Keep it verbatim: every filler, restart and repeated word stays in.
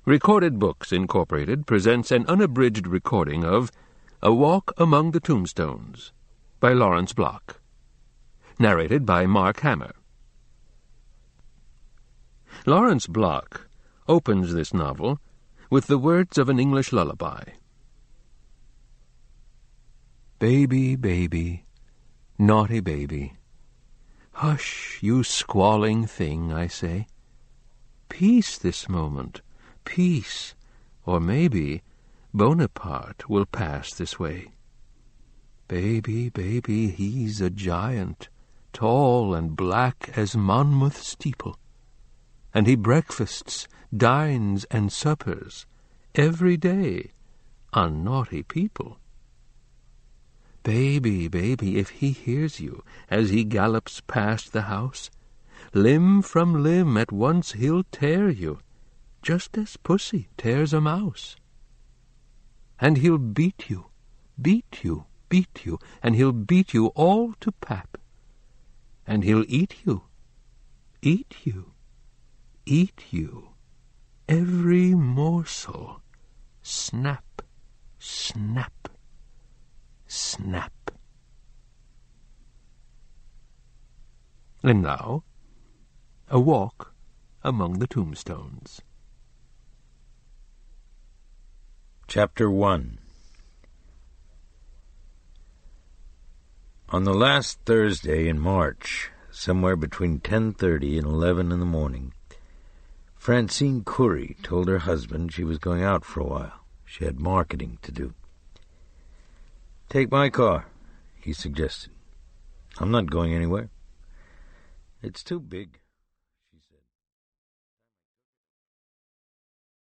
Recorded Books, Incorporated presents an unabridged recording of A Walk Among the Tombstones by Lawrence Block. Narrated by Mark Hammer. Lawrence Block opens this novel with the words of an English lullaby. Baby, baby, naughty baby, hush, you squalling thing, I say. Peace this moment, peace, or maybe Bonaparte will pass this way. Baby, baby, he's a giant, tall and black as Monmouth steeple, and he breakfasts, dines, and suppers every day on naughty people. Baby, baby, if he hears you as he gallops past the house, limb from limb at once he'll tear you, just as pussy tears a mouse. And he'll beat you, beat you, beat you, and he'll beat you all to pap. And he'll eat you, eat you, eat you, every morsel, snap, snap, snap. And now, A Walk Among the Tombstones. Chapter one. On the last Thursday in March, somewhere between ten thirty and eleven in the morning, Francine Curry told her husband she was going out for a while. She had marketing to do. "Take my car," he suggested. "I'm not going anywhere. It's too big."